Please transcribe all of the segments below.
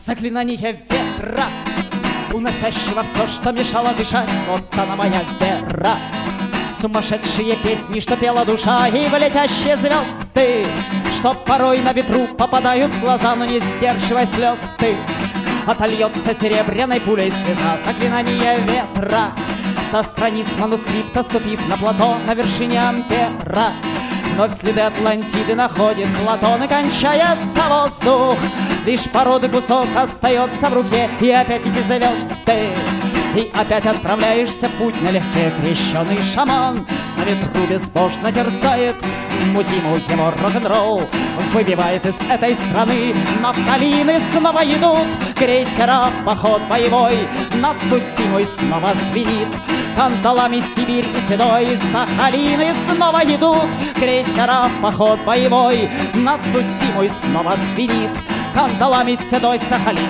Заклинание ветра, уносящего все, что мешало дышать. Вот она моя вера в сумасшедшие песни, что пела душа, и в летящие звезды, что порой на ветру попадают в глаза, но не сдерживай слез ты. Отольется серебряной пулей слеза. Заклинание ветра со страниц манускрипта, ступив на плато на вершине Ампера, вновь следы Атлантиды находит Платон, и кончается воздух. Лишь породы кусок остается в руке, и опять эти звезды. И опять отправляешься в путь налегке. Крещеный шаман на ветру безбожно терзает зиму, его рок-н-ролл выбивает из этой страны. Нафталины снова идут, крейсера в поход боевой. Над Цусимой снова звенит кандалами Сибирь и Седой. Сахалины снова идут, крейсера в поход боевой. Над Цусимой снова звенит кандалами Седой Сахалин.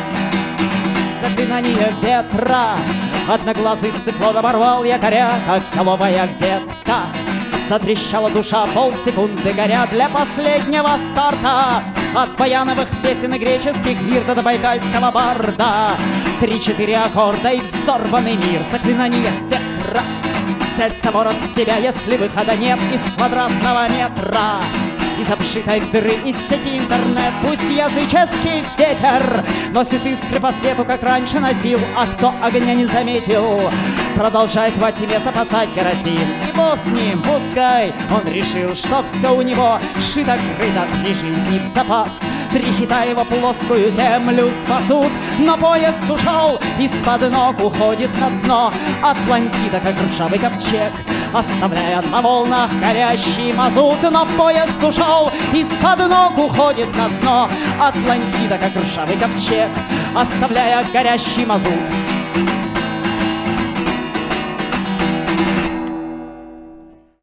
Заклинание ветра, одноглазый циклон оборвал якоря, как еловая ветка. Затрещала душа, полсекунды горя для последнего старта. От баяновых песен и греческих лир до байкальского барда. 3-4 аккорда и взорванный мир. Заклинание ветра, взять собор от себя, если выхода нет из квадратного метра. Из обшитой дыры, из сети интернет, пусть языческий ветер носит искры по свету, как раньше носил, а кто огня не заметил, продолжает во тьме запасать керосин. И бог с ним, пускай он решил, что все у него шито-крыто, 3 жизни в запас. 3 хита его плоскую землю спасут, но поезд ушел, из-под ног уходит на дно Атлантида, как ржавый ковчег, оставляя на волнах горящий мазут. Но поезд ушел, из-под ног уходит на дно Атлантида, как ржавый ковчег, оставляя горящий мазут.